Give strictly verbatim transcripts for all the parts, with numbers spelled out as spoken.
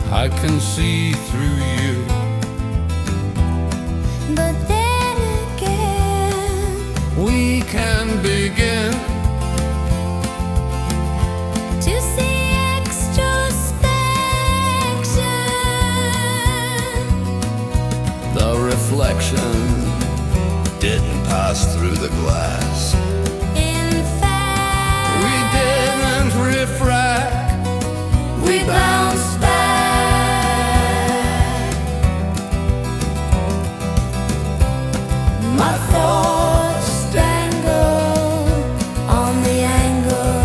I can see through you. But then again, We can begin to see extrospection. the reflection didn't pass through the glass. In fact, We didn't refract, we bounced back. my thoughts dangle on the angle.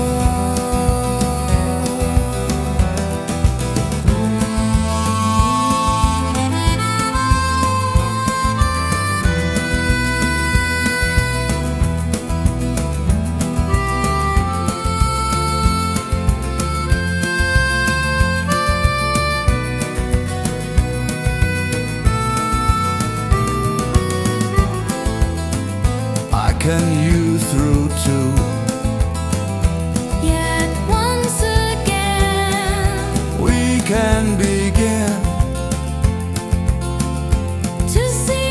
I can you through too. Yet once again, We can begin to see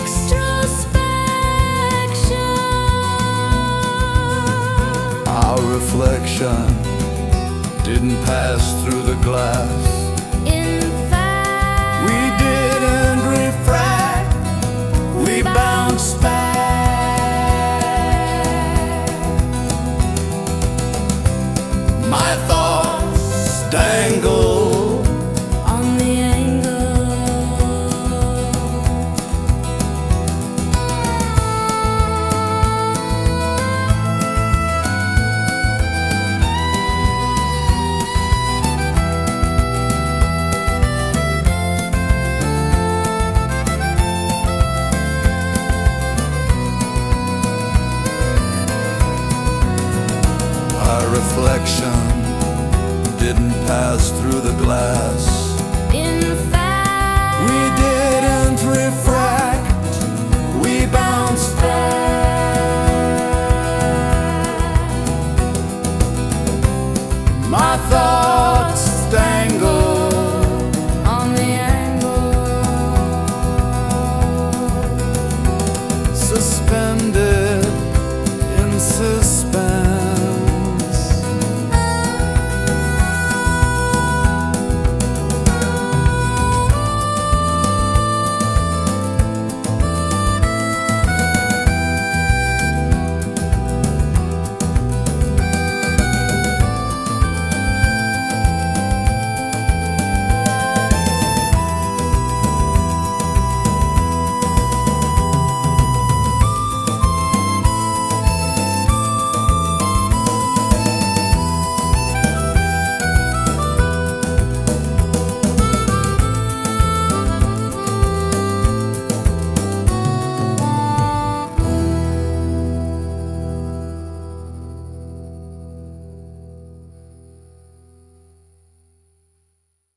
extrospection. Our reflection didn't pass through the glass. In fact, We didn't refract, we bounced back. My thoughts dangle on the angle. Our reflection didn't pass through the glass. In fact, We didn't refract, we bounced back. My thoughts